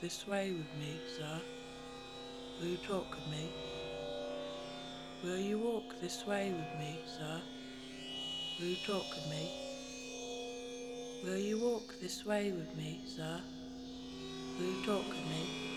this way with me, sir? Will you talk with me? Will you walk this way with me, sir? Will you talk with me? Will you walk this way with me, sir? Will you talk with me?